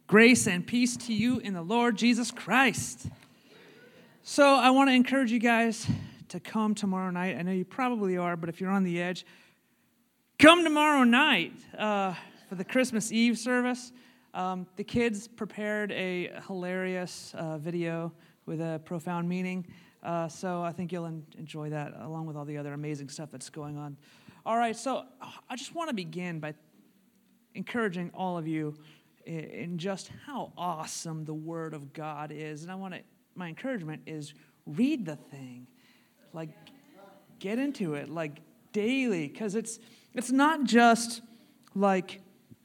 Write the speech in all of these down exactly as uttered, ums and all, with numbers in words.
Grace and peace to you in the Lord Jesus Christ. So I want to encourage you guys to come tomorrow night. I know you probably are, but if you're on the edge, come tomorrow night uh, for the Christmas Eve service. Um, the kids prepared a hilarious uh, video with a profound meaning, uh, so I think you'll en- enjoy that along with all the other amazing stuff that's going on. All right, so I just want to begin by encouraging all of you in just how awesome the Word of God is. And I want to, my encouragement is read the thing. Like, get into it, like, daily. Because it's it's not just, like,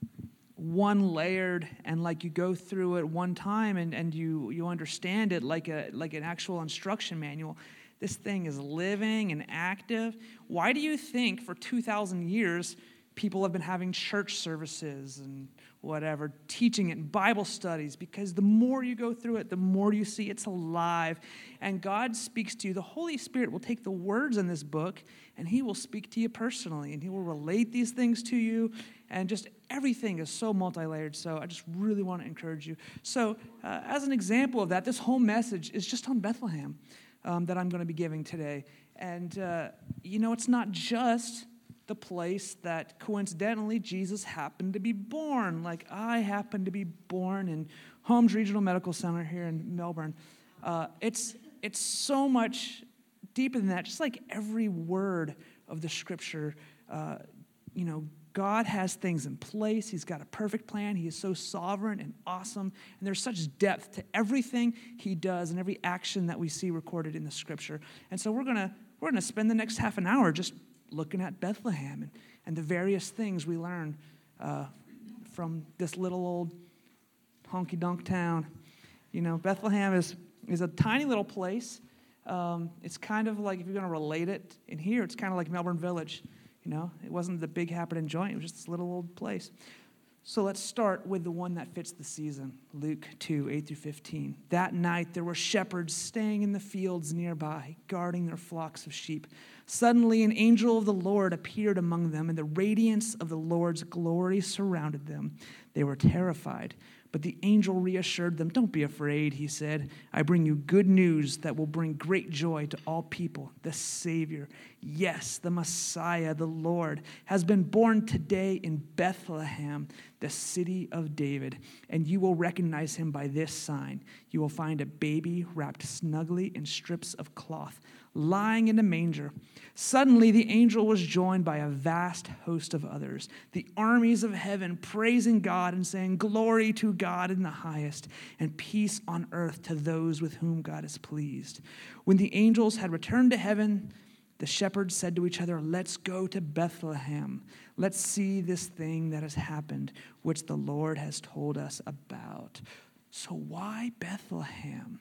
one layered and, like, you go through it one time and, and you, you understand it like a like an actual instruction manual. This thing is living and active. Why do you think for two thousand years people have been having church services and whatever, teaching it in Bible studies? Because the more you go through it, the more you see it's alive. And God speaks to you. The Holy Spirit will take the words in this book and He will speak to you personally. And He will relate these things to you. And just everything is so multi-layered. So I just really want to encourage you. So uh, as an example of that, this whole message is just on Bethlehem um, that I'm going to be giving today. And, uh, you know, it's not just the place that coincidentally Jesus happened to be born. Like I happened to be born in Holmes Regional Medical Center here in Melbourne. Uh, it's it's so much deeper than that. Just like every word of the Scripture, uh, you know, God has things in place. He's got a perfect plan. He is so sovereign and awesome. And there's such depth to everything He does and every action that we see recorded in the Scripture. And so we're gonna we're gonna spend the next half an hour just looking at Bethlehem and, and the various things we learn uh, from this little old honky-donk town. You know, Bethlehem is, is a tiny little place. Um, it's kind of like, if you're going to relate it in here, it's kind of like Melbourne Village. You know, it wasn't the big happening joint. It was just this little old place. So let's start with the one that fits the season, Luke two, eight through fifteen. That night there were shepherds staying in the fields nearby, guarding their flocks of sheep. Suddenly an angel of the Lord appeared among them, and the radiance of the Lord's glory surrounded them. They were terrified, but the angel reassured them. "Don't be afraid," he said. "I bring you good news that will bring great joy to all people. The Savior, yes, the Messiah, the Lord, has been born today in Bethlehem, the city of David, and you will recognize him by this sign. You will find a baby wrapped snugly in strips of cloth, lying in a manger." Suddenly the angel was joined by a vast host of others, the armies of heaven, praising God and saying, "Glory to God in the highest, and peace on earth to those with whom God is pleased." When the angels had returned to heaven, the shepherds said to each other, "Let's go to Bethlehem. Let's see this thing that has happened, which the Lord has told us about." So why Bethlehem?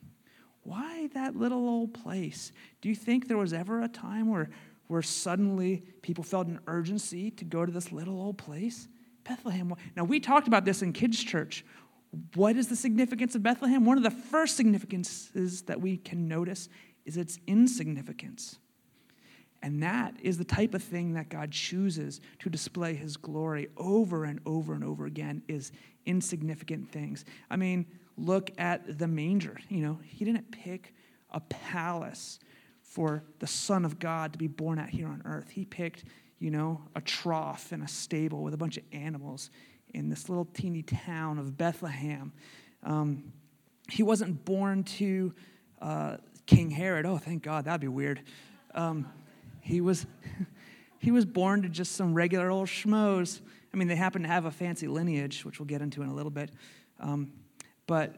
Why that little old place? Do you think there was ever a time where, where suddenly people felt an urgency to go to this little old place? Bethlehem. Now, we talked about this in kids' church. What is the significance of Bethlehem? One of the first significances that we can notice is its insignificance. And that is the type of thing that God chooses to display His glory over and over and over again, is insignificant things. I mean, look at the manger. You know, He didn't pick a palace for the Son of God to be born at here on earth. He picked, you know, a trough and a stable with a bunch of animals in this little teeny town of Bethlehem. Um, he wasn't born to uh, King Herod. Oh, thank God, that'd be weird. Um, he was he was born to just some regular old schmoes. I mean, they happen to have a fancy lineage, which we'll get into in a little bit. Um, but,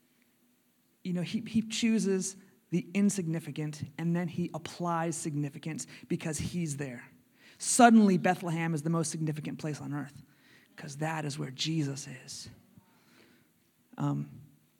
you know, he, he chooses the insignificant, and then He applies significance because He's there. Suddenly, Bethlehem is the most significant place on earth because that is where Jesus is. Um,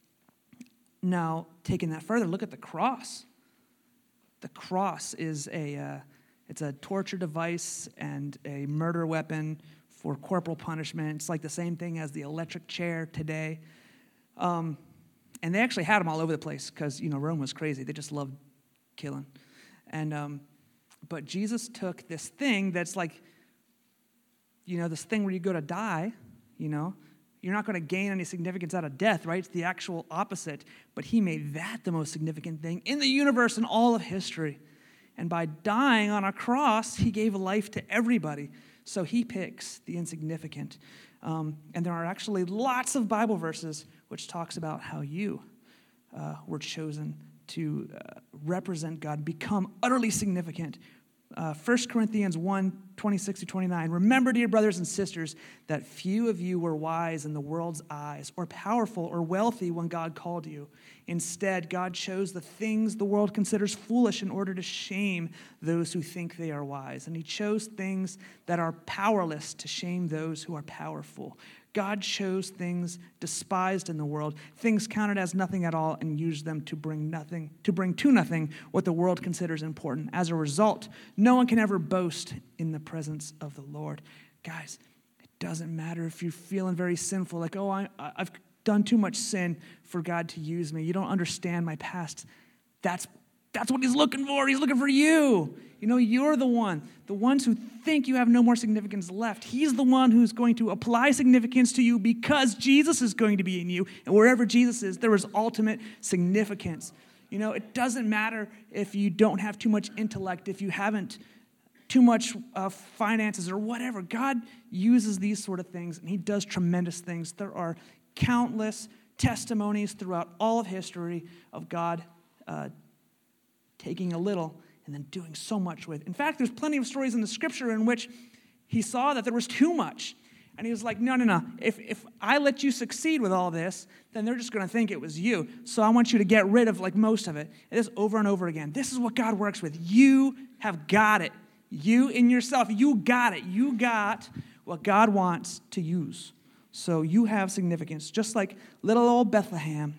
now, taking that further, look at the cross. The cross is a uh, it's a torture device and a murder weapon for corporal punishment. It's like the same thing as the electric chair today. Um, and they actually had them all over the place because, you know, Rome was crazy. They just loved killing. And um, but Jesus took this thing that's like, you know, this thing where you go to die, you know, You're not going to gain any significance out of death, right? It's the actual opposite. But he made that the most significant thing in the universe and all of history. And by dying on a cross, he gave life to everybody. So he picks the insignificant. Um, and there are actually lots of Bible verses which talks about how you uh, were chosen to uh, represent God, become utterly significant. Uh, First Corinthians one, twenty-six to twenty-nine. Remember, dear brothers and sisters, that few of you were wise in the world's eyes, or powerful or wealthy when God called you. Instead, God chose the things the world considers foolish in order to shame those who think they are wise. And he chose things that are powerless to shame those who are powerful. God chose things despised in the world, things counted as nothing at all, and used them to bring nothing, to bring to nothing what the world considers important. As a result, no one can ever boast in the presence of the Lord. Guys, it doesn't matter if you're feeling very sinful, like, oh, I, I've done too much sin for God to use me. You don't understand my past. That's That's what he's looking for. He's looking for you. You know, you're the one. The ones who think you have no more significance left. He's the one who's going to apply significance to you because Jesus is going to be in you. And wherever Jesus is, there is ultimate significance. You know, it doesn't matter if you don't have too much intellect, if you haven't too much uh, finances or whatever. God uses these sort of things, and he does tremendous things. There are countless testimonies throughout all of history of God uh, taking a little and then doing so much with. In fact, there's plenty of stories in the scripture in which he saw that there was too much. And he was like, no, no, no. If, if I let you succeed with all this, then they're just going to think it was you. So I want you to get rid of like most of it. And this over and over again. This is what God works with. You have got it. You in yourself, you got it. You got what God wants to use. So you have significance, just like little old Bethlehem.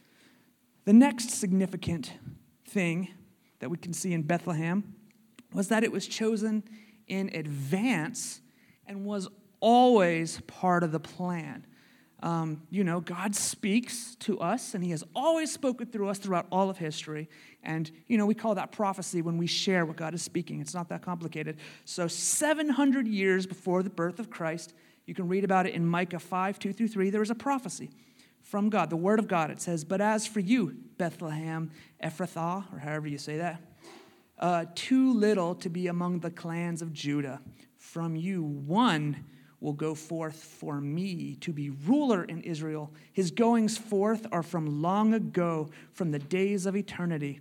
The next significant thing that we can see in Bethlehem was that it was chosen in advance and was always part of the plan. Um, you know, God speaks to us, and he has always spoken through us throughout all of history. And, you know, we call that prophecy when we share what God is speaking. It's not that complicated. So seven hundred years before the birth of Christ, you can read about it in Micah five, two through three, there was a prophecy from God, the word of God. It says, but as for you, Bethlehem, Ephrathah, or however you say that, uh, too little to be among the clans of Judah. From you, one will go forth for me to be ruler in Israel. His goings forth are from long ago, from the days of eternity.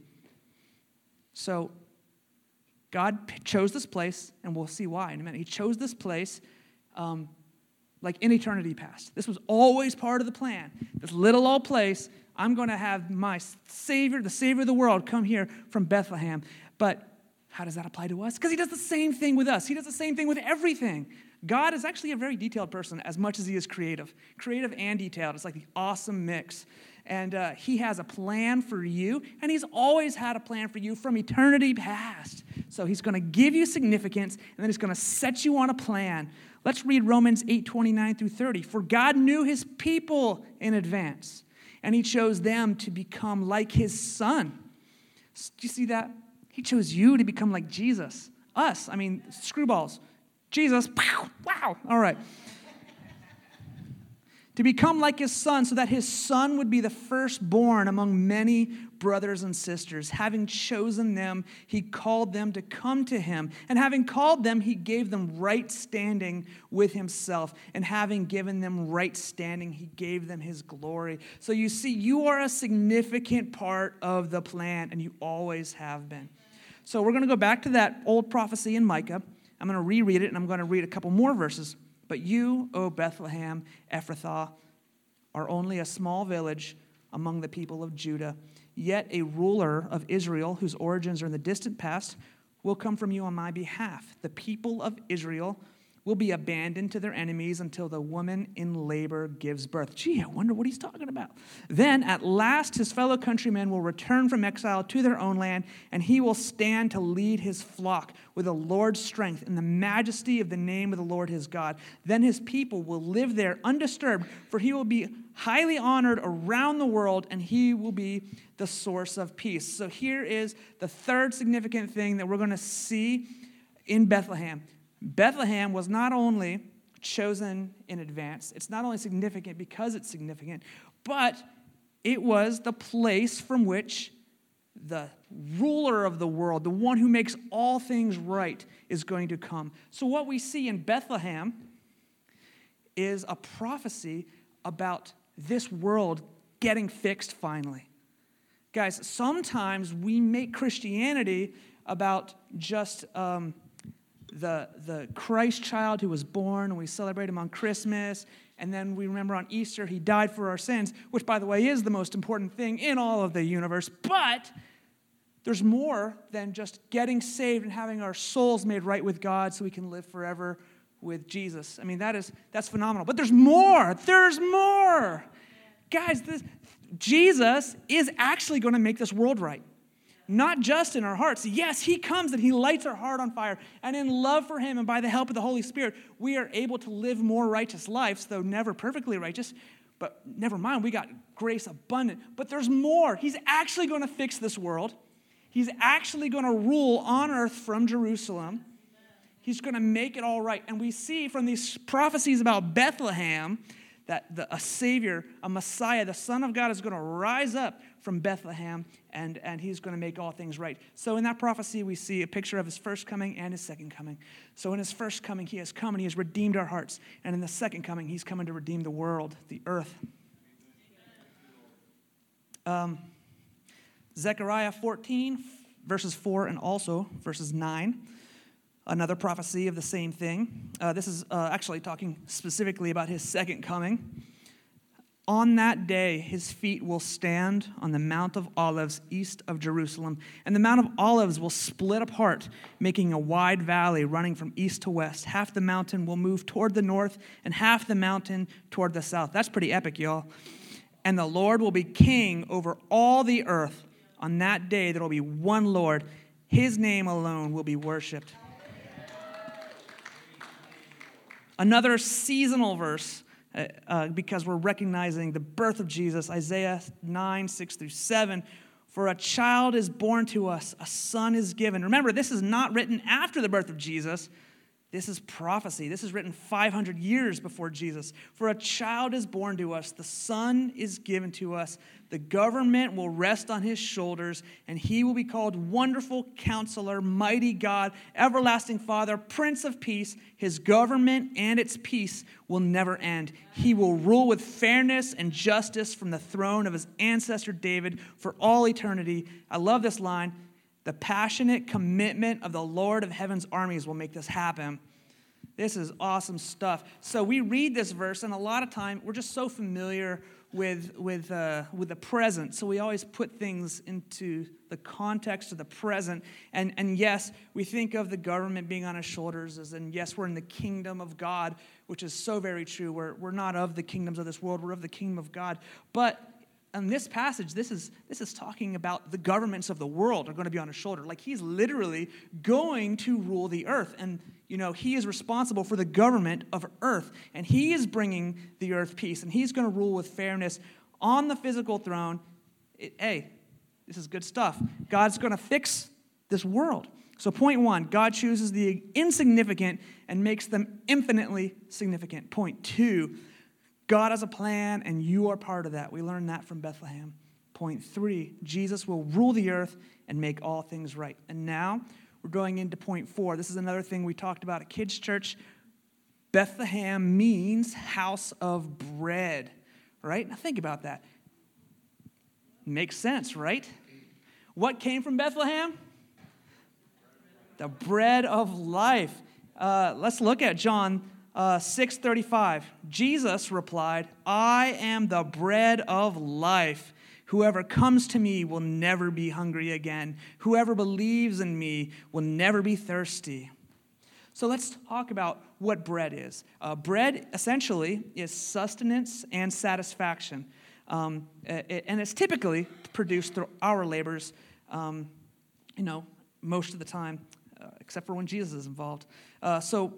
So God chose this place, and we'll see why in a minute. He chose this place um, like in eternity past. This was always part of the plan. This little old place, I'm going to have my Savior, the Savior of the world, come here from Bethlehem. But how does that apply to us? Because he does the same thing with us. He does the same thing with everything. God is actually a very detailed person as much as he is creative. Creative and detailed. It's like the awesome mix. And uh, he has a plan for you, and he's always had a plan for you from eternity past. So he's going to give you significance, and then he's going to set you on a plan. Let's read Romans eight, twenty-nine through thirty. For God knew his people in advance, and he chose them to become like his son. Do you see that? He chose you to become like Jesus. Us, I mean, screwballs. Jesus, wow, wow, all right. To become like his son, so that his son would be the firstborn among many brothers and sisters. Having chosen them, he called them to come to him. And having called them, he gave them right standing with himself. And having given them right standing, he gave them his glory. So you see, you are a significant part of the plan, and you always have been. So we're going to go back to that old prophecy in Micah. I'm going to reread it, and I'm going to read a couple more verses. But you, O Bethlehem, Ephrathah, are only a small village among the people of Judah. Yet a ruler of Israel, whose origins are in the distant past, will come from you on my behalf. The people of Israel will be abandoned to their enemies until the woman in labor gives birth. Gee, I wonder what he's talking about. Then at last his fellow countrymen will return from exile to their own land, and he will stand to lead his flock with the Lord's strength in the majesty of the name of the Lord his God. Then his people will live there undisturbed, for he will be highly honored around the world, and he will be the source of peace. So here is the third significant thing that we're going to see in Bethlehem. Bethlehem was not only chosen in advance. It's not only significant because it's significant, but it was the place from which the ruler of the world, the one who makes all things right, is going to come. So what we see in Bethlehem is a prophecy about this world getting fixed finally. Guys, sometimes we make Christianity about just um, the, the Christ child who was born, and we celebrate him on Christmas, and then we remember on Easter he died for our sins, which, by the way, is the most important thing in all of the universe. But there's more than just getting saved and having our souls made right with God so we can live forever with Jesus. I mean, that is that's phenomenal. But there's more. There's more. Guys, this, Jesus is actually going to make this world right. Not just in our hearts. Yes, he comes and he lights our heart on fire. And in love for him and by the help of the Holy Spirit, we are able to live more righteous lives, though never perfectly righteous. But never mind, we got grace abundant. But there's more. He's actually going to fix this world. He's actually going to rule on earth from Jerusalem. He's going to make it all right. And we see from these prophecies about Bethlehem that the, a Savior, a Messiah, the Son of God is going to rise up from Bethlehem, and, and he's going to make all things right. So in that prophecy, we see a picture of his first coming and his second coming. So in his first coming, he has come and he has redeemed our hearts. And in the second coming, he's coming to redeem the world, the earth. Um, Zechariah fourteen, verses four, and also verses nine. Another prophecy of the same thing. Uh, this is uh, actually talking specifically about his second coming. On that day, his feet will stand on the Mount of Olives east of Jerusalem, and the Mount of Olives will split apart, making a wide valley running from east to west. Half the mountain will move toward the north, and half the mountain toward the south. That's pretty epic, y'all. And the Lord will be king over all the earth. On that day, there will be one Lord. His name alone will be worshipped. Another seasonal verse, uh, uh, because we're recognizing the birth of Jesus, Isaiah nine, six through seven. For a child is born to us, a son is given. Remember, this is not written after the birth of Jesus. This is prophecy. This is written five hundred years before Jesus. For a child is born to us, the son is given to us. The government will rest on his shoulders, and he will be called Wonderful Counselor, Mighty God, Everlasting Father, Prince of Peace. His government and its peace will never end. He will rule with fairness and justice from the throne of his ancestor David for all eternity. I love this line. The passionate commitment of the Lord of heaven's armies will make this happen. This is awesome stuff. So we read this verse, and a lot of time we're just so familiar with with uh, with the present. So we always put things into the context of the present. And and yes, we think of the government being on his shoulders, as in yes, we're in the kingdom of God, which is so very true. We're we're not of the kingdoms of this world. We're of the kingdom of God. But in this passage, this is this is talking about the governments of the world are going to be on his shoulder. Like he's literally going to rule the earth. And, you know, he is responsible for the government of earth. And he is bringing the earth peace. And he's going to rule with fairness on the physical throne. It, hey, this is good stuff. God's going to fix this world. So point one, God chooses the insignificant and makes them infinitely significant. Point two, God has a plan, and you are part of that. We learned that from Bethlehem. Point three, Jesus will rule the earth and make all things right. And now we're going into point four. This is another thing we talked about at Kids Church. Bethlehem means house of bread, right? Now think about that. Makes sense, right? What came from Bethlehem? The bread of life. Uh, let's look at John Uh, six thirty-five, Jesus replied, I am the bread of life. Whoever comes to me will never be hungry again. Whoever believes in me will never be thirsty. So let's talk about what bread is. Uh, bread essentially is sustenance and satisfaction. Um, it, and it's typically produced through our labors, um, you know, most of the time, uh, except for when Jesus is involved. Uh, so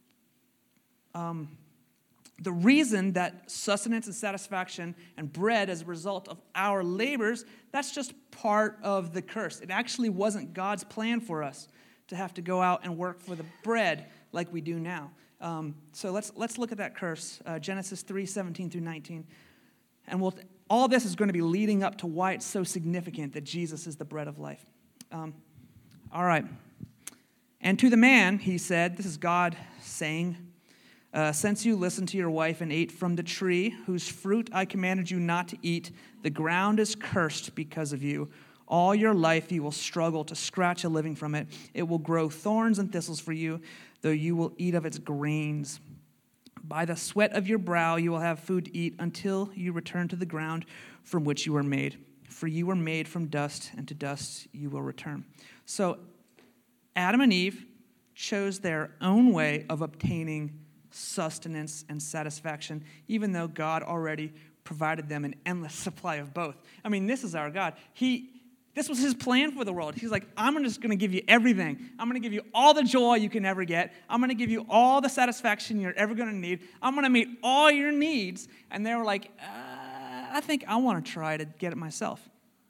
Um, the reason that sustenance and satisfaction and bread as a result of our labors, that's just part of the curse. It actually wasn't God's plan for us to have to go out and work for the bread like we do now. Um, so let's let's look at that curse, uh, Genesis three, seventeen through nineteen. And we'll, all this is going to be leading up to why it's so significant that Jesus is the bread of life. Um, all right. And to the man, he said, this is God saying, uh, since you listened to your wife and ate from the tree whose fruit I commanded you not to eat, the ground is cursed because of you. All your life you will struggle to scratch a living from it. It will grow thorns and thistles for you, though you will eat of its grains. By the sweat of your brow you will have food to eat until you return to the ground from which you were made. For you were made from dust, and to dust you will return. So Adam and Eve chose their own way of obtaining sustenance and satisfaction, even though God already provided them an endless supply of both. I mean, this is our God. He, this was his plan for the world. He's like, I'm just going to give you everything. I'm going to give you all the joy you can ever get. I'm going to give you all the satisfaction you're ever going to need. I'm going to meet all your needs. And they were like, uh, I think I want to try to get it myself.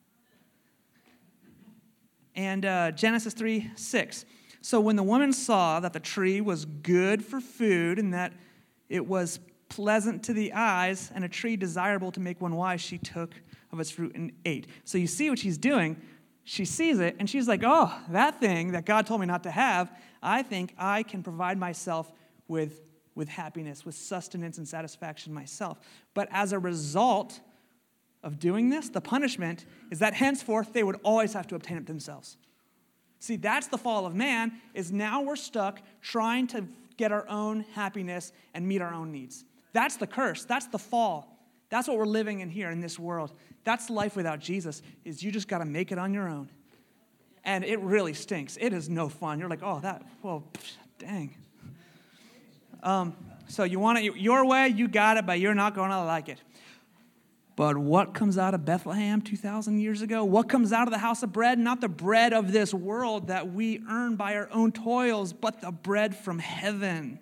And uh, Genesis three, six. So when the woman saw that the tree was good for food and that it was pleasant to the eyes and a tree desirable to make one wise, she took of its fruit and ate. So you see what she's doing. She sees it and she's like, oh, that thing that God told me not to have, I think I can provide myself with, with happiness, with sustenance and satisfaction myself. But as a result of doing this, the punishment is that henceforth they would always have to obtain it themselves. See, that's the fall of man, is now we're stuck trying to get our own happiness and meet our own needs. That's the curse. That's the fall. That's what we're living in here in this world. That's life without Jesus, is you just got to make it on your own. And it really stinks. It is no fun. You're like, oh, that, well, psh, dang. Um, so you want it your way, you got it, but you're not going to like it. But what comes out of Bethlehem two thousand years ago? What comes out of the house of bread? Not the bread of this world that we earn by our own toils, but the bread from heaven.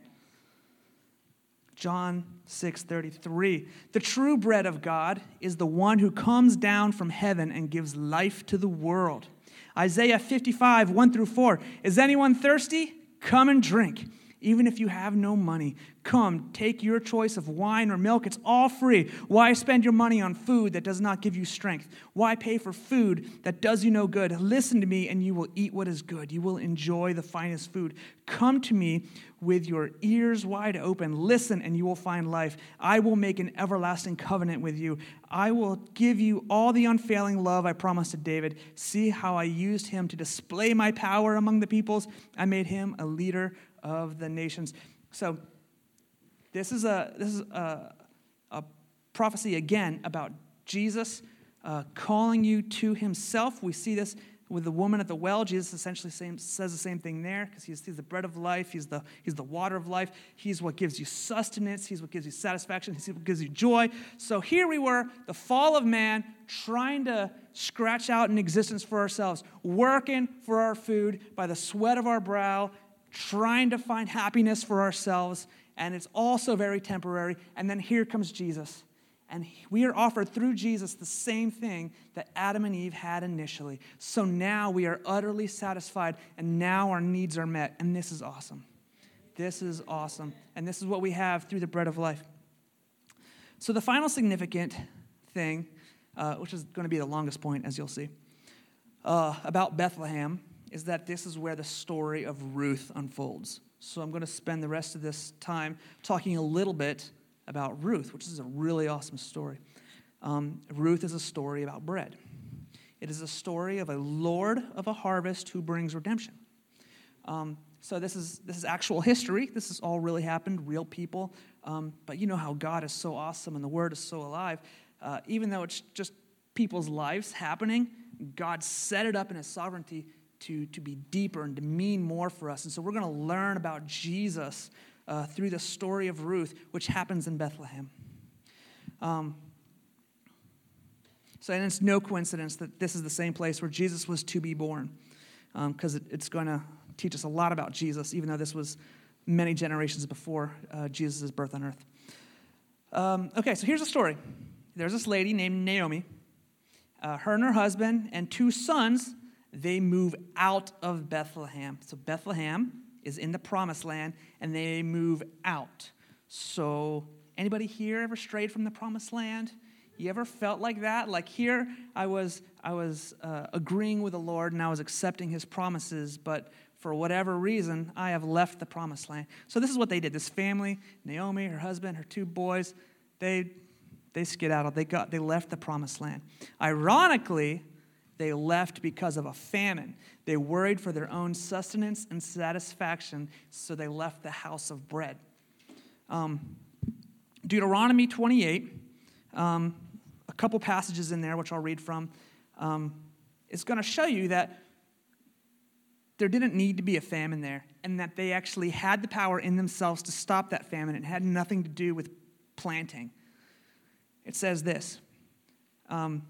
John six thirty-three. The true bread of God is the one who comes down from heaven and gives life to the world. Isaiah fifty-five, one through four. Is anyone thirsty? Come and drink. Even if you have no money, come, take your choice of wine or milk. It's all free. Why spend your money on food that does not give you strength? Why pay for food that does you no good? Listen to me, and you will eat what is good. You will enjoy the finest food. Come to me with your ears wide open. Listen, and you will find life. I will make an everlasting covenant with you. I will give you all the unfailing love I promised to David. See how I used him to display my power among the peoples. I made him a leader of the nations. So this is a this is a, a prophecy again about Jesus uh, calling you to himself. We see this with the woman at the well. Jesus essentially same, says the same thing there, because he's, he's the bread of life. He's the he's the water of life. He's what gives you sustenance. He's what gives you satisfaction. He's what gives you joy. So here we were, the fall of man, trying to scratch out an existence for ourselves, working for our food by the sweat of our brow, trying to find happiness for ourselves, and it's also very temporary. And then here comes Jesus, and we are offered through Jesus the same thing that Adam and Eve had initially. So now we are utterly satisfied, and now our needs are met, and this is awesome. This is awesome, and this is what we have through the bread of life. So the final significant thing, uh, which is going to be the longest point, as you'll see, uh, about Bethlehem, is that this is where the story of Ruth unfolds. So I'm going to spend the rest of this time talking a little bit about Ruth, which is a really awesome story. Um, Ruth is a story about bread. It is a story of a Lord of a harvest who brings redemption. Um, so this is this is actual history. This has all really happened, real people. Um, but you know how God is so awesome and the Word is so alive. Uh, even though it's just people's lives happening, God set it up in his sovereignty to, to be deeper and to mean more for us. And so we're going to learn about Jesus uh, through the story of Ruth, which happens in Bethlehem. Um, so and it's no coincidence that this is the same place where Jesus was to be born, because um, it, it's going to teach us a lot about Jesus, even though this was many generations before uh, Jesus' birth on earth. Um, okay, so here's a story. There's this lady named Naomi. Uh, her and her husband and two sons, they move out of Bethlehem. So Bethlehem is in the promised land, and they move out. So anybody here ever strayed from the promised land? You ever felt like that? Like here, I was I was uh, agreeing with the Lord, and I was accepting his promises, but for whatever reason, I have left the promised land. So this is what they did. This family, Naomi, her husband, her two boys, they they skedaddled. They got they left the promised land. Ironically, they left because of a famine. They worried for their own sustenance and satisfaction, so they left the house of bread. Um, Deuteronomy twenty-eight, um, a couple passages in there, which I'll read from, um, is going to show you that there didn't need to be a famine there, and that they actually had the power in themselves to stop that famine. It had nothing to do with planting. It says this. Um,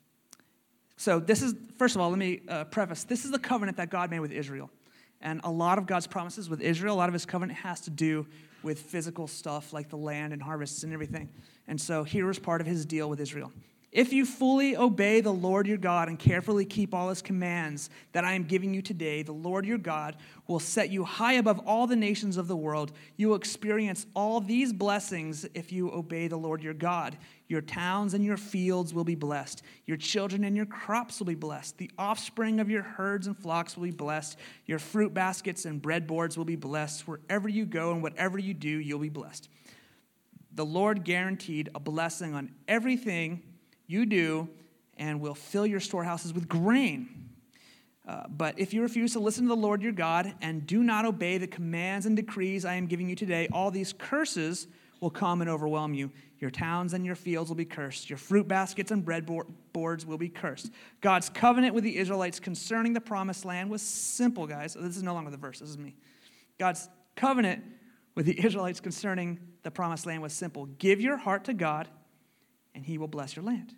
so this is, first of all, let me uh, preface. This is the covenant that God made with Israel. And a lot of God's promises with Israel, a lot of his covenant has to do with physical stuff like the land and harvests and everything. And so here is part of his deal with Israel. If you fully obey the Lord your God and carefully keep all his commands that I am giving you today, the Lord your God will set you high above all the nations of the world. You will experience all these blessings if you obey the Lord your God. Your towns and your fields will be blessed. Your children and your crops will be blessed. The offspring of your herds and flocks will be blessed. Your fruit baskets and breadboards will be blessed. Wherever you go and whatever you do, you'll be blessed. The Lord guaranteed a blessing on everything you do, and will fill your storehouses with grain. Uh, but if you refuse to listen to the Lord your God and do not obey the commands and decrees I am giving you today, all these curses will come and overwhelm you. Your towns and your fields will be cursed. Your fruit baskets and bread boards will be cursed. God's covenant with the Israelites concerning the promised land was simple, guys. This is no longer the verse. This is me. God's covenant with the Israelites concerning the promised land was simple. Give your heart to God, and he will bless your land.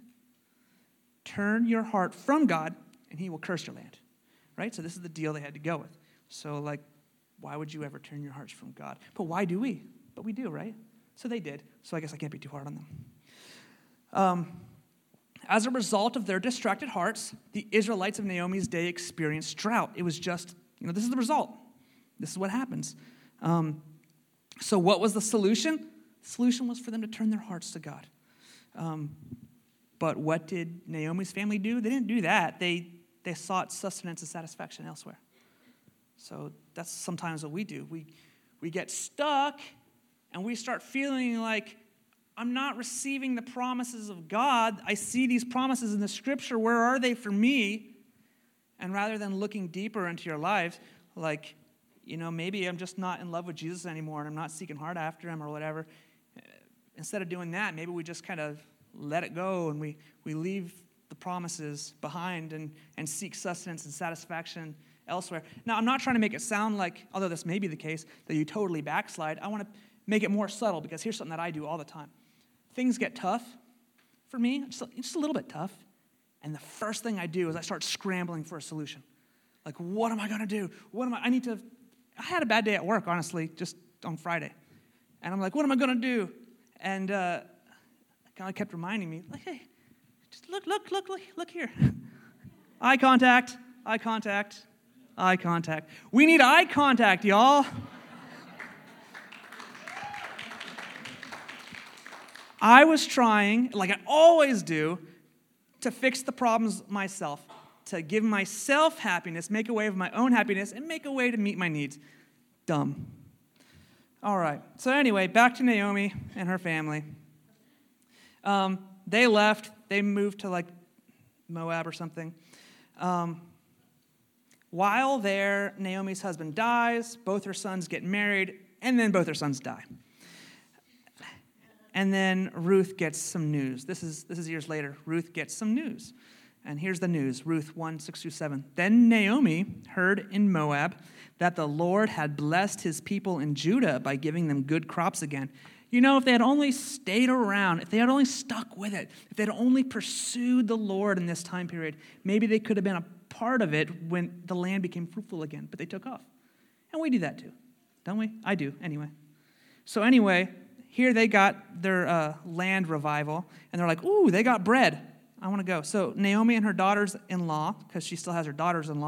Turn your heart from God, and he will curse your land. Right? So this is the deal they had to go with. So, like, why would you ever turn your hearts from God? But why do we? But we do, right? So they did. So I guess I can't be too hard on them. Um, as a result of their distracted hearts, the Israelites of Naomi's day experienced drought. It was just, you know, this is the result. This is what happens. Um, so what was the solution? The solution was for them to turn their hearts to God. Um, but what did Naomi's family do? They didn't do that. They they sought sustenance and satisfaction elsewhere. So that's sometimes what we do. We we get stuck and we start feeling like, I'm not receiving the promises of God. I see these promises in the scripture. Where are they for me? And rather than looking deeper into your life, like, you know, maybe I'm just not in love with Jesus anymore and I'm not seeking hard after him or whatever. Instead of doing that, maybe we just kind of let it go and we, we leave the promises behind and, and seek sustenance and satisfaction elsewhere. Now, I'm not trying to make it sound like, although this may be the case, that you totally backslide. I want to make it more subtle because here's something that I do all the time. Things get tough for me, just a, just a little bit tough, and the first thing I do is I start scrambling for a solution. Like, what am I going to do? What am I, I need to, I had a bad day at work, honestly, just on Friday. And I'm like, what am I going to do? And uh, God kept reminding me, like, hey, just look, look, look, look, look here. Eye contact, eye contact, eye contact. We need eye contact, y'all. I was trying, like I always do, to fix the problems myself, to give myself happiness, make a way of my own happiness, and make a way to meet my needs. Dumb. All right. So anyway, back to Naomi and her family. Um, they left. They moved to like Moab or something. Um, while there, Naomi's husband dies. Both her sons get married, and then both her sons die. And then Ruth gets some news. This is this is years later. Ruth gets some news. And here's the news, Ruth one, six through seven. Then Naomi heard in Moab that the Lord had blessed his people in Judah by giving them good crops again. You know, if they had only stayed around, if they had only stuck with it, if they had only pursued the Lord in this time period, maybe they could have been a part of it when the land became fruitful again, but they took off. And we do that too, don't we? I do, anyway. So anyway, here they got their uh, land revival, and they're like, ooh, they got bread. I want to go. So Naomi and her daughters-in-law, because she still has her daughters-in-law,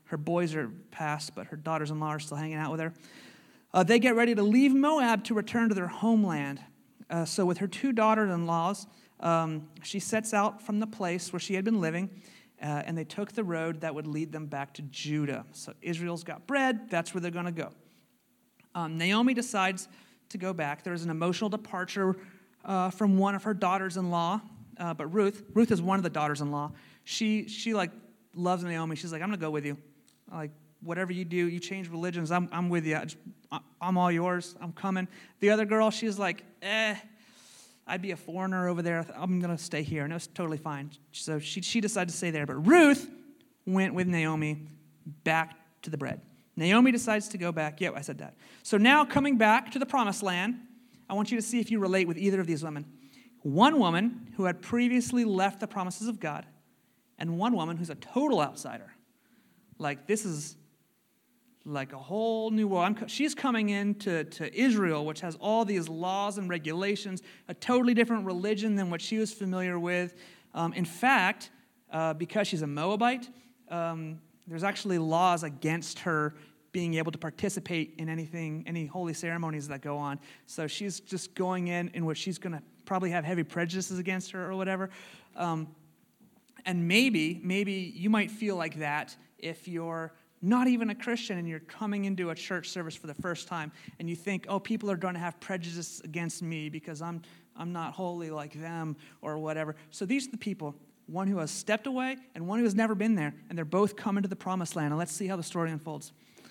her boys are passed, but her daughters-in-law are still hanging out with her. Uh, they get ready to leave Moab to return to their homeland. Uh, so with her two daughters-in-laws, um, she sets out from the place where she had been living, uh, and they took the road that would lead them back to Judah. So Israel's got bread. That's where they're going to go. Um, Naomi decides to go back. There's an emotional departure uh, from one of her daughters-in-law, uh, but Ruth, Ruth is one of the daughters-in-law. She, she like loves Naomi. She's like, I'm going to go with you. Like, whatever you do, you change religions, I'm, I'm with you. I just, I'm all yours. I'm coming. The other girl, she's like, eh, I'd be a foreigner over there. I'm going to stay here. And it was totally fine. So she, she decided to stay there. But Ruth went with Naomi back to the bread. Naomi decides to go back. Yeah, I said that. So now coming back to the promised land, I want you to see if you relate with either of these women. One woman who had previously left the promises of God, and one woman who's a total outsider. Like, this is like a whole new world. I'm, she's coming into to Israel, which has all these laws and regulations, a totally different religion than what she was familiar with. Um, in fact, uh, because she's a Moabite, um, there's actually laws against her being able to participate in anything, any holy ceremonies that go on. So she's just going in in which she's going to probably have heavy prejudices against her or whatever. Um, and maybe, maybe you might feel like that if you're not even a Christian and you're coming into a church service for the first time and you think, oh, people are going to have prejudice against me because I'm I'm not holy like them or whatever. So these are the people, one who has stepped away and one who has never been there, and they're both coming to the promised land. And let's see how the story unfolds.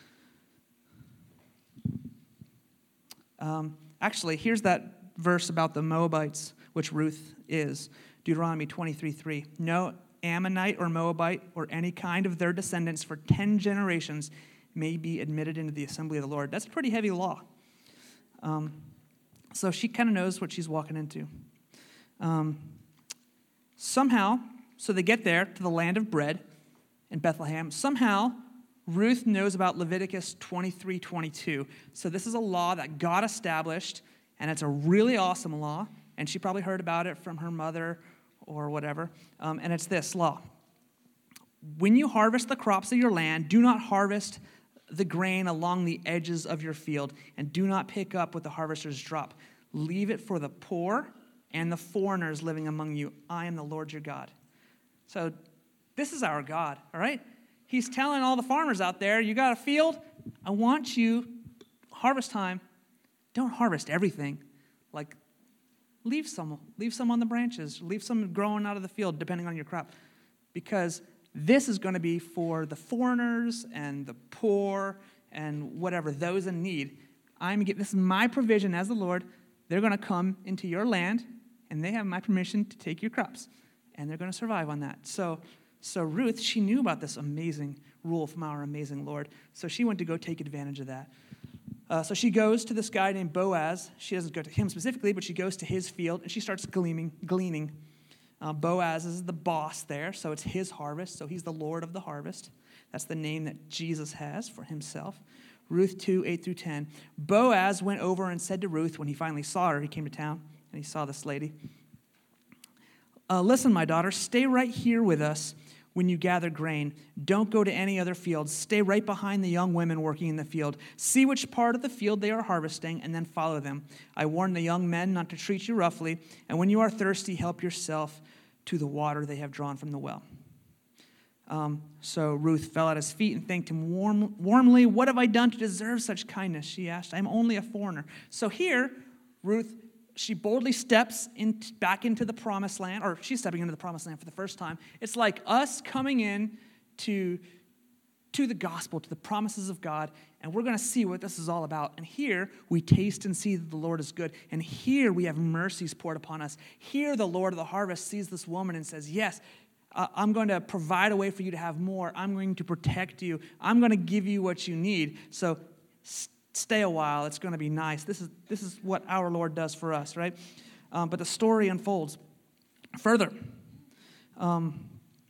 Um, actually, here's that verse about the Moabites, which Ruth is. Deuteronomy twenty-three three. No Ammonite or Moabite or any kind of their descendants for ten generations may be admitted into the assembly of the Lord. That's a pretty heavy law. Um, so she kind of knows what she's walking into. Um, somehow, so they get there to the land of bread in Bethlehem. Somehow, Ruth knows about Leviticus twenty-three twenty-two. So this is a law that God established, and it's a really awesome law. And she probably heard about it from her mother or whatever. Um, and it's this law. When you harvest the crops of your land, do not harvest the grain along the edges of your field, and do not pick up what the harvesters drop. Leave it for the poor and the foreigners living among you. I am the Lord your God. So this is our God, all right? He's telling all the farmers out there, you got a field? I want you, harvest time, don't harvest everything. Like, leave some, leave some on the branches, leave some growing out of the field, depending on your crop. Because this is going to be for the foreigners and the poor and whatever, those in need. I'm get, this is my provision as the Lord. They're going to come into your land, and they have my permission to take your crops. And they're going to survive on that. So, so Ruth, she knew about this amazing rule from our amazing Lord. So she went to go take advantage of that. Uh, so she goes to this guy named Boaz. She doesn't go to him specifically, but she goes to his field, and she starts gleaning. gleaning. Uh, Boaz is the boss there, so it's his harvest. So he's the Lord of the harvest. That's the name that Jesus has for himself. Ruth two, eight through ten. Boaz went over and said to Ruth, when he finally saw her, he came to town, and he saw this lady. Uh, Listen, my daughter, stay right here with us when you gather grain. Don't go to any other fields. Stay right behind the young women working in the field. See which part of the field they are harvesting, and then follow them. I warn the young men not to treat you roughly, and when you are thirsty, help yourself to the water they have drawn from the well. Um, so Ruth fell at his feet and thanked him warm, warmly. What have I done to deserve such kindness? She asked. I'm only a foreigner. So here, Ruth, she boldly steps in, back into the promised land, or she's stepping into the promised land for the first time. It's like us coming in to, to the gospel, to the promises of God, and we're going to see what this is all about. And here, we taste and see that the Lord is good. And here, we have mercies poured upon us. Here, the Lord of the harvest sees this woman and says, yes, uh, I'm going to provide a way for you to have more. I'm going to protect you. I'm going to give you what you need. So stay a while. It's going to be nice. This is this is what our Lord does for us, right? Um, but the story unfolds further. Um,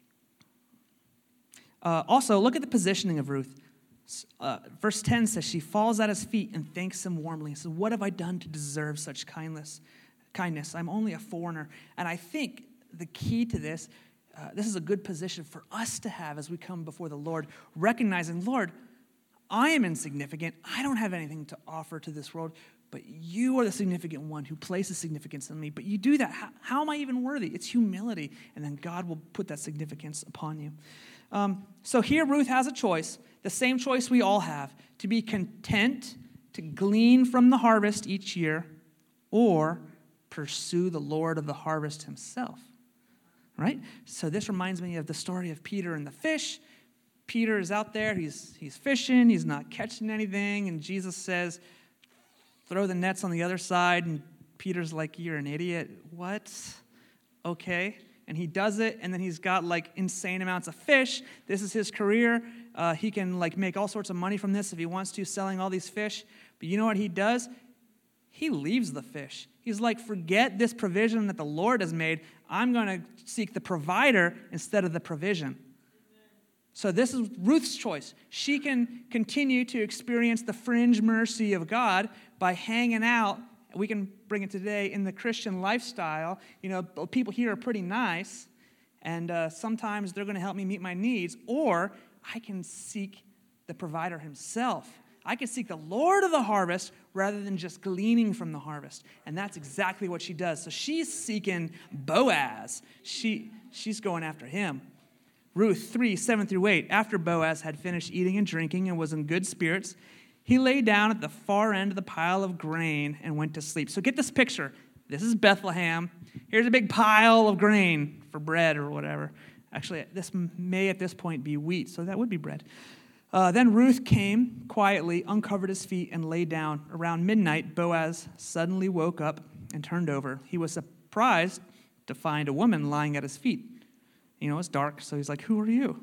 uh, also, look at the positioning of Ruth. Uh, verse ten says, she falls at his feet and thanks him warmly. Says, what have I done to deserve such kindness? Kindness. I'm only a foreigner. And I think the key to this, uh, this is a good position for us to have as we come before the Lord, recognizing, Lord, I am insignificant. I don't have anything to offer to this world, but you are the significant one who places significance in me. But you do that. How, how am I even worthy? It's humility, and then God will put that significance upon you. Um, so here Ruth has a choice, the same choice we all have, to be content to glean from the harvest each year or pursue the Lord of the harvest himself, right? So this reminds me of the story of Peter and the fish. Peter is out there, he's, he's fishing, he's not catching anything, and Jesus says, throw the nets on the other side, and Peter's like, you're an idiot. What? Okay. And he does it, and then he's got like insane amounts of fish. This is his career. Uh, he can like make all sorts of money from this if he wants to, selling all these fish. But you know what he does? He leaves the fish. He's like, forget this provision that the Lord has made. I'm going to seek the provider instead of the provision. So this is Ruth's choice. She can continue to experience the fringe mercy of God by hanging out. We can bring it today in the Christian lifestyle. You know, people here are pretty nice, and uh, sometimes they're going to help me meet my needs. Or I can seek the provider himself. I can seek the Lord of the harvest rather than just gleaning from the harvest. And that's exactly what she does. So she's seeking Boaz. She she's going after him. Ruth three, seven through eight. After Boaz had finished eating and drinking and was in good spirits, he lay down at the far end of the pile of grain and went to sleep. So get this picture. This is Bethlehem. Here's a big pile of grain for bread or whatever. Actually, this may at this point be wheat, so that would be bread. Uh, then Ruth came quietly, uncovered his feet, and lay down. Around midnight, Boaz suddenly woke up and turned over. He was surprised to find a woman lying at his feet. You know, it's dark, so he's like, who are you?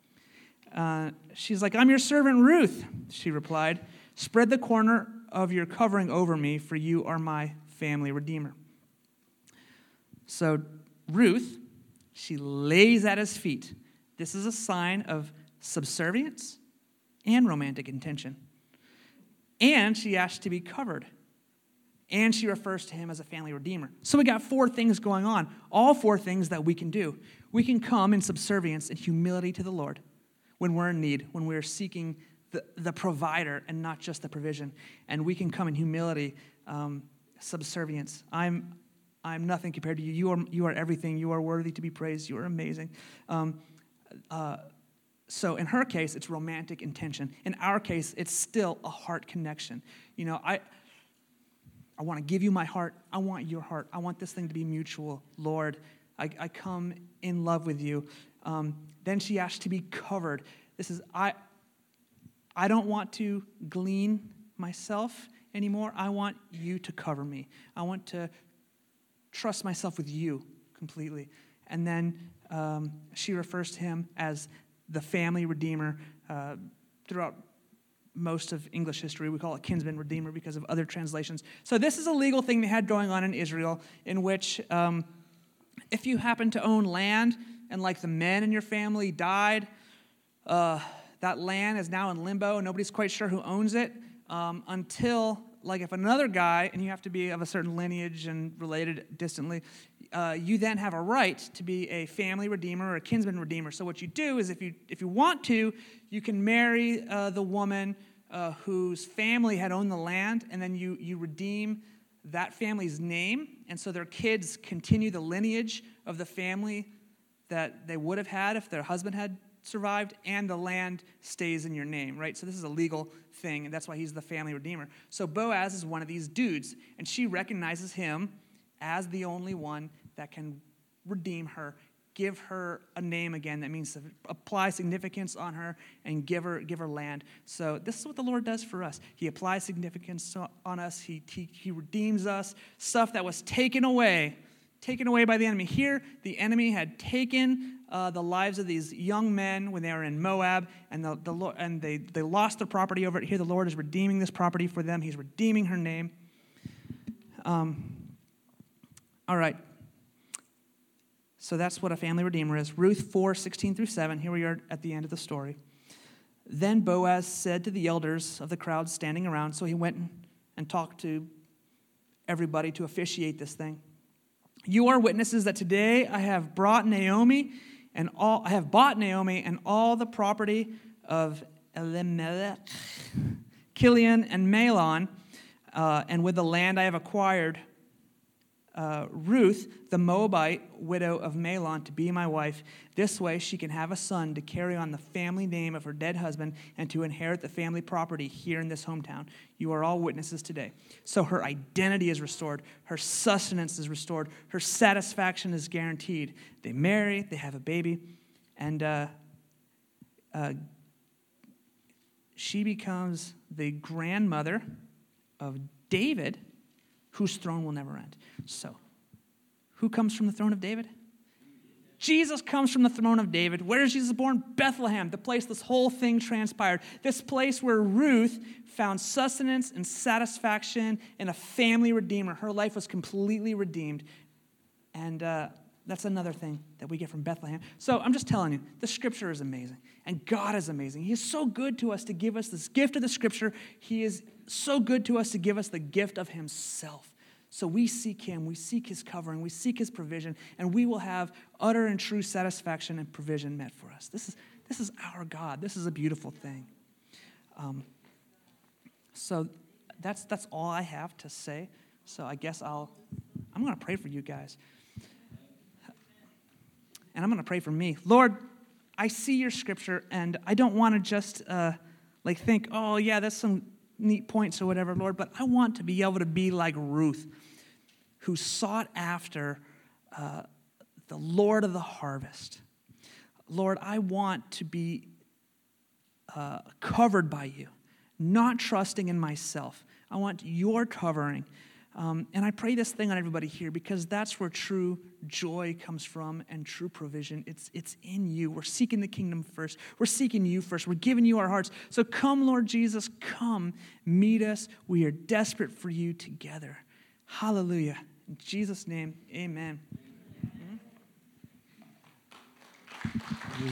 Uh, she's like, I'm your servant Ruth, she replied. Spread the corner of your covering over me, for you are my family redeemer. So Ruth, she lays at his feet. This is a sign of subservience and romantic intention. And she asked to be covered. And she refers to him as a family redeemer. So we got four things going on, all four things that we can do. We can come in subservience and humility to the Lord when we're in need, when we're seeking the, the provider and not just the provision. And we can come in humility, um, subservience. I'm I'm nothing compared to you. You are you are everything. You are worthy to be praised. You are amazing. Um, uh, so in her case, it's romantic intention. In our case, it's still a heart connection. You know, I I want to give you my heart. I want your heart. I want this thing to be mutual. Lord, I, I come in love with you. Um, then she asked to be covered. This is, I I don't want to glean myself anymore. I want you to cover me. I want to trust myself with you completely. And then um, she refers to him as the family redeemer. Uh, throughout most of English history, we call it kinsman redeemer because of other translations. So this is a legal thing they had going on in Israel, in which um, if you happen to own land and like the men in your family died, uh, that land is now in limbo. Nobody's quite sure who owns it um, until, like if another guy, and you have to be of a certain lineage and related distantly, uh, you then have a right to be a family redeemer or a kinsman redeemer. So what you do is if you if you want to, you can marry uh, the woman uh, whose family had owned the land, and then you you redeem that family's name, and so their kids continue the lineage of the family that they would have had if their husband had survived, and the land stays in your name, right? So this is a legal thing, and that's why he's the family redeemer. So Boaz is one of these dudes, and she recognizes him as the only one that can redeem her, give her a name again. That means to apply significance on her and give her give her land. So this is what the Lord does for us. He applies significance on us. He, he, he redeems us. Stuff that was taken away, taken away by the enemy. Here, the enemy had taken uh, the lives of these young men when they were in Moab, and the, the and they, they lost their property over it. Here, the Lord is redeeming this property for them. He's redeeming her name. Um. All right. So that's what a family redeemer is. Ruth four, sixteen through seven. Here we are at the end of the story. Then Boaz said to the elders of the crowd standing around, so he went and talked to everybody to officiate this thing. You are witnesses that today I have brought Naomi and all I have bought Naomi and all the property of Elimelech, Kilion, and Mahlon, uh, and with the land I have acquired, uh, Ruth, the Moabite widow of Mahlon, to be my wife. This way she can have a son to carry on the family name of her dead husband and to inherit the family property here in this hometown. You are all witnesses today. So her identity is restored. Her sustenance is restored. Her satisfaction is guaranteed. They marry. They have a baby. And uh, uh, she becomes the grandmother of David, whose throne will never end. So, who comes from the throne of David? Jesus comes from the throne of David. Where is Jesus born? Bethlehem, the place this whole thing transpired. This place where Ruth found sustenance and satisfaction in a family redeemer. Her life was completely redeemed. And uh, that's another thing that we get from Bethlehem. So I'm just telling you, the scripture is amazing. And God is amazing. He is so good to us to give us this gift of the scripture. He is so good to us to give us the gift of himself. So we seek him, we seek his covering, we seek his provision, and we will have utter and true satisfaction and provision met for us. This is this is our God. This is a beautiful thing. Um, so that's that's all I have to say. So I guess I'll I'm going to pray for you guys. And I'm going to pray for me. Lord, I see your scripture, and I don't want to just uh, like think, oh yeah, that's some neat points or whatever, Lord, but I want to be able to be like Ruth, who sought after uh, the Lord of the harvest. Lord, I want to be uh, covered by you, not trusting in myself. I want your covering. Um, and I pray this thing on everybody here because that's where true joy comes from and true provision. It's, it's in you. We're seeking the kingdom first. We're seeking you first. We're giving you our hearts. So come, Lord Jesus, come, meet us. We are desperate for you together. Hallelujah. In Jesus' name, amen.